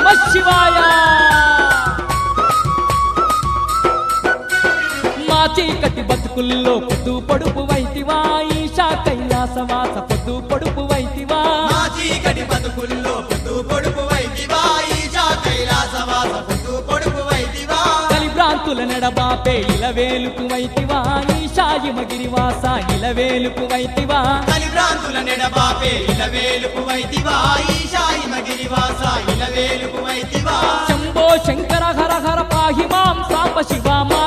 నమః శివాయ మా చీకటి బతుకుల్లో పొద్దు పొడుపు వైతివా ఈశా కైలాసవాస పొద్దు పొడుపు వైతివా మా చీకటి బతుకుల్లో పొద్దు పొడుపు వైతివా ఈశా కైలాసవాస పొద్దు పొడుపు వైతివా కలిభ్రాంతుల నెడబాపే ఇలవేలుకు వైతివా ఈశా హిమగిరివాస ఇలవేలుకు వైతివా కలిభ్రాంతుల నెడబాపే ఇలవేలుపు వైతివా ఈశా హిమగిరివాస ఇలవేలుపు వైతివా శంభో శంకర హర హర పాహి మాం సాంబ శివ మా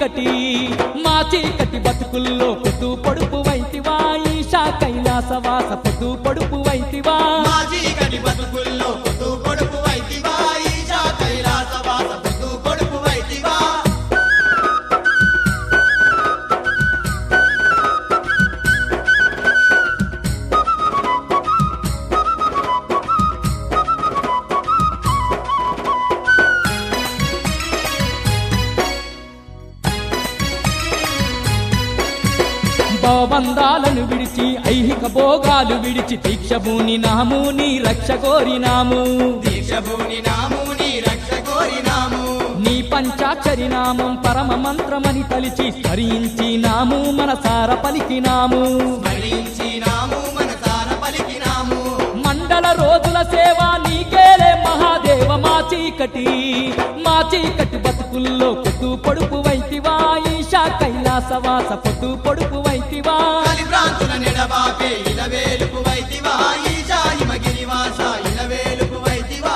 చీకటి బతుకుల్లో పొద్దు పొడుపు వైతివా ఈశా కైలాసవాస పొద్దు పొడుపు వైతివా మా చీకటి బతుకుల్లో పొద్దు పొడుపు వైతివా ఈశా కైలాసవాస పొద్దు పొడుపు వైతివా భవబంధాలను విడిచి ఐహిక భోగాలు విడిచి దీక్షభూని నాము నీ రక్ష కోరినాము దీక్షభూని నాము నీ రక్ష కోరినాము నీ పంచాక్షరి నామం పరమ మంత్రమని తలిచి స్మరించినాము మనసార పలికినాము స్మరించినాము మనసార పలికినాము మండల రోజుల సేవ నీకేలే మహాదేవ మా చీకటి బతుకుల్లో పొద్దు పొడుపు వైతివా ఈశా కైలాసవాస పొద్దు పొడుపు వైతివా కలిభ్రాంతుల నెడబాపే ఇలవేలుపు వైతివా ఈశా హిమగిరివాస ఇలవేలుపు వైతివా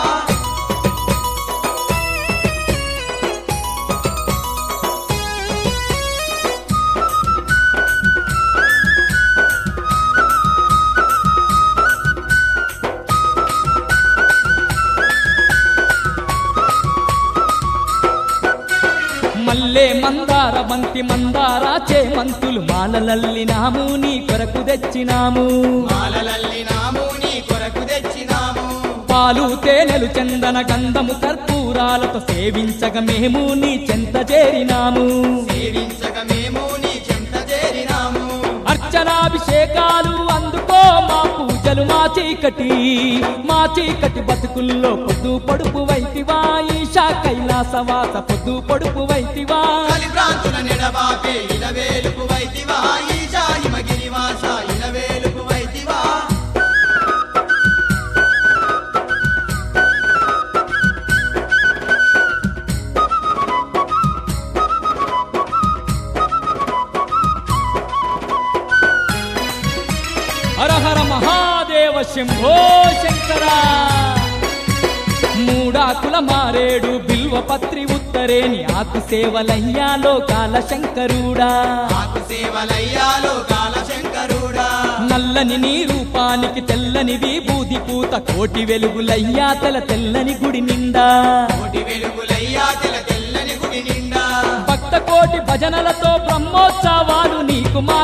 మల్లె మందార బంతి మందార చేమంతులు మాలలల్లినాము నీ కొరకు తెచ్చినాము మాలలల్లినాము నీ కొరకు తెచ్చినాము పాలు తేనెలు చందన గంధము కర్పూరాలతో సేవించగ మేము నీ చెంత చేరినాము సేవించక మేము నీ చెంత చేరినాము అర్చనాభిషేకాలు అందుకో మా పూజలు మా చీకటి బతుకుల్లో పొద్దు పొడుపు వైతివా ఈశా కైలాసవాస పొద్దు పొడుపు వైతివా కలిభ్రాంతుల నెడబాపే ఇలవేలుపు వైతివా ఈశా హిమగిరివాస ఇలవేలుపు వైతివా హర హర మహాదేవ శంభో శంకర మూడాకుల మారేడు బిల్వ పత్రి ఉత్తరేని ఆకు సేవలయ్యా లోకాల శంకరుడా ఆకు సేవలయ్యాలో కాల శంకరుడా నల్లని నీ రూపానికి తెల్లని విభూది పూత కోటి వెలుగులయ్యా తెల్లని గుడి నిండా కోటి వెలుగులయ్యా తెల్లని గుడి నిండా భక్త కోటి భజనలతో బ్రహ్మోత్సవాలు నీకు మా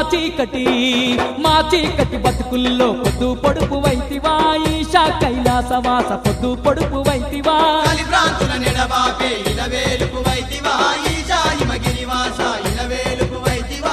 చీకటి బతుకుల్లో పొద్దు పొడుపు వైతివా ఈశా కైలాసవాస పొద్దు పొడుపు వైతివా కలిభ్రాంతుల నెడబాపే ఇలవేలుపు వైతివా ఈశా హిమగిరివాస ఇలవేలుపు వైతివా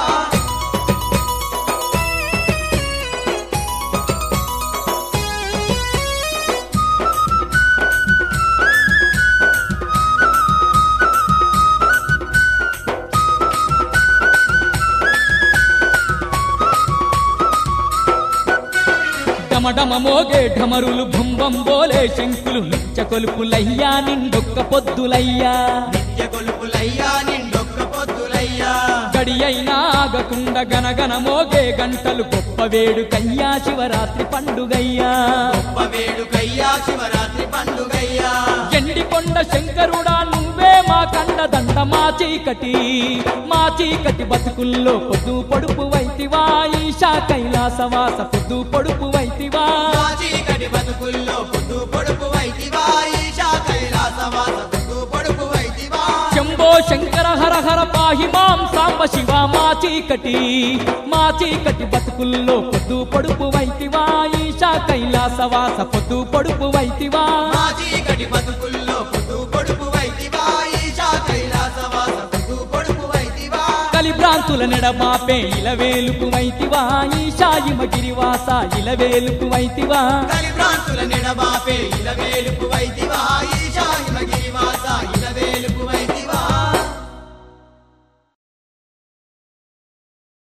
డమడమ మోగే ఢమరులు భుంబం బోలే శంకులు నిత్య కొలుపులయ్యా నిండొక్క పొద్దులయ్యా నిత్య కొలుపులయ్యా నిండొక్క పొద్దులయ్యా గడి అయినా ఆగకుండ గనగన మోగే గంటలు గొప్ప వేడుకయ్యా శివరాత్రి పండుగయ్యా గొప్ప వేడుకయ్యా శివరాత్రి పండుగయ్యా ఎండికొండ శంకరుడా నువ్వే మా కండదండ మా చీకటి బతుకుల్లో పొద్దు పొడుపు వైతివా ఈశా కైలాసవాస పొద్దు పొడుపు వైతివా మా చీకటి బతుకుల్లో పొద్దు పొడుపు వైతివా ఈశా కైలాసవాస పొద్దు పొడుపు వైతివా శంభో శంకర హర హర పాహి మాం సాంబ శివ మా చీకటి బతుకుల్లో పొద్దు పొడుపు వైతివా ఈశా కైలాసవాస పొద్దు పొడుపు వైతివా మా చీకటి బతుకుల్లో పొద్దు పొడుపు వైతివా ఈశా కైలాసవాస పొద్దు పొడుపు వైతివా కలిభ్రాంతుల నెడమాపే ఇలవేలుకు వైతివా ఈశా హిమగిరివాస ఇలవేలుకు వైతివా కలిభ్రాంతుల నెడబాపే ఇలవేలుపు వైదివా ఈశా హిమగిరివాస ఇలవేలుపు